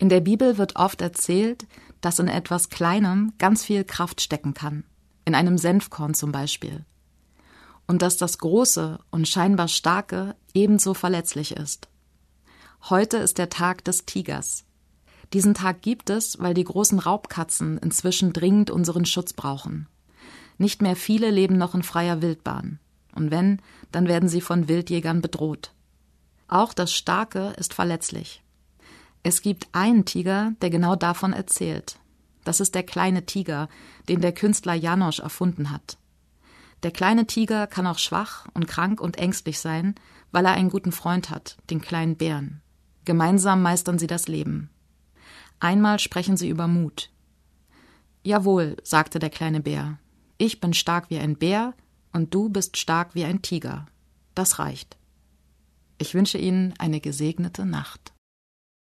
In der Bibel wird oft erzählt, dass in etwas Kleinem ganz viel Kraft stecken kann. In einem Senfkorn zum Beispiel. Und dass das Große und scheinbar Starke ebenso verletzlich ist. Heute ist der Tag des Tigers. Diesen Tag gibt es, weil die großen Raubkatzen inzwischen dringend unseren Schutz brauchen. Nicht mehr viele leben noch in freier Wildbahn. Und wenn, dann werden sie von Wildjägern bedroht. Auch das Starke ist verletzlich. Es gibt einen Tiger, der genau davon erzählt. Das ist der kleine Tiger, den der Künstler Janosch erfunden hat. Der kleine Tiger kann auch schwach und krank und ängstlich sein, weil er einen guten Freund hat, den kleinen Bären. Gemeinsam meistern sie das Leben. Einmal sprechen sie über Mut. »Jawohl«, sagte der kleine Bär, »ich bin stark wie ein Bär und du bist stark wie ein Tiger. Das reicht.« Ich wünsche Ihnen eine gesegnete Nacht.